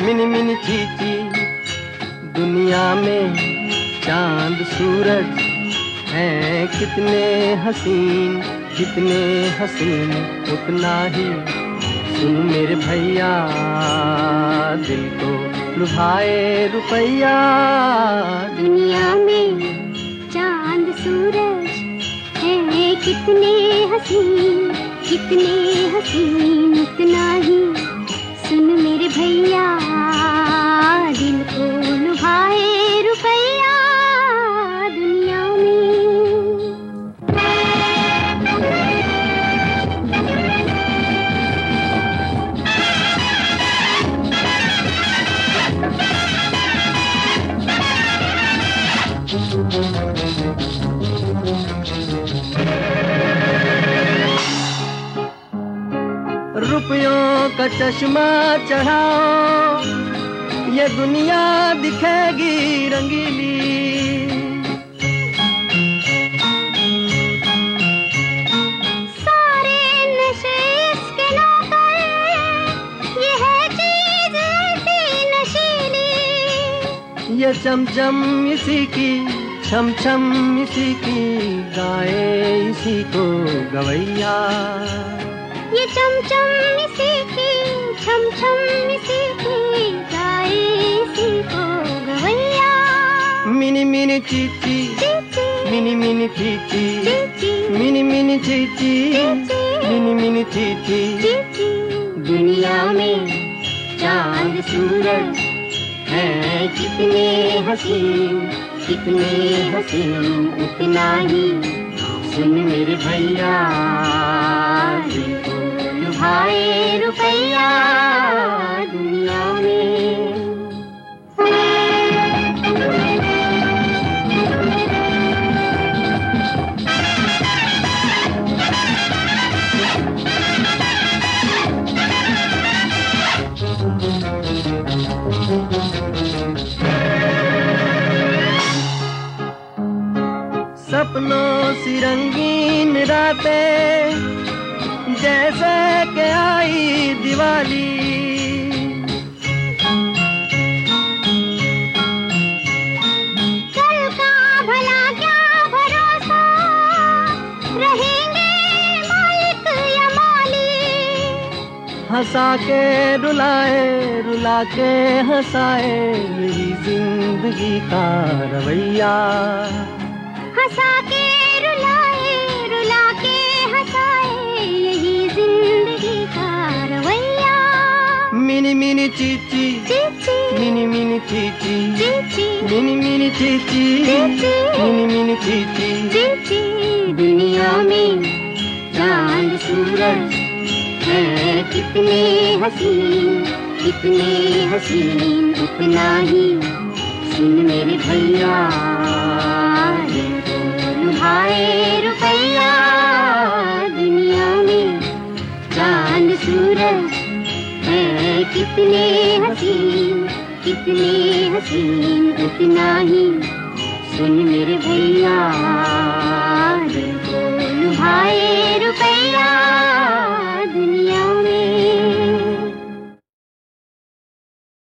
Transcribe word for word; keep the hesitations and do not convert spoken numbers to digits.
Mini मिनी चीची, दुनिया में चांद सूरज हैं कितने हसीन, कितने हसीन, उतना ही सुन मेरे भैया, दिल को लुभाए रुपैया। दुनिया में चांद सूरज हैं कितने हसीन, कितने हसीन, उतना ही सुन मेरे भैया, दिल को लुभाए रुपैया। दुनिया रुपयों का चश्मा चढ़ाओ, ये दुनिया दिखेगी रंगीली। सारे नशे इसके नौकर, ये है चीज ऐसी नशीली। ये चमचम इसी की, छम छम इसी की, गाए इसी को गवैया। ये चमचम इसी की, छम छम इसी की, गाए इसी को गवैया। मिनी मिनी चीची, मिनी मिनी चीची, मिनी मिनी चीची, मिनी मिनी चीची। दुनिया में चांद सूरज हैं कितने हसीन, कितने हसीन, उतना ही सुन मेरे भैया, दिल को लुभाए रुपैया। दुनिया में सपनों सी रंगीन रातें जैसे के आई दिवाली। कल का भला क्या भरोसा, रहेंगे मालिक या माली। हंसा के रुलाए, रुला के हंसाए, यही जिंदगी का रवैया। हंसा के रुलाए, रुला के हंसाए, यही जिंदगी का रवैया। मिनी मिनी चीची, मिनी मिनी चीची, मिनी मिनी चीची, मिनी मिनी चीची। दुनिया में चांद सूरज हैं कितने हसीन, कितने हसीन, उतना ही सुन मेरे भैया, लुभाए रुपैया। दुनिया में चांद सूरज हैं कितने हसीन, कितने हसीन, उतना ही सुन मेरे भैया।